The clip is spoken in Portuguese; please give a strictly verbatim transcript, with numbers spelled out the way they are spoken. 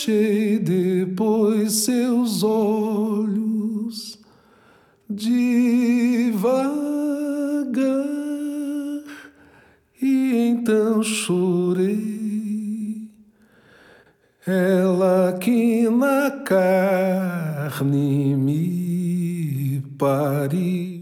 fechei depois seus olhos devagar e então chorei. Ela que na carne me pariu.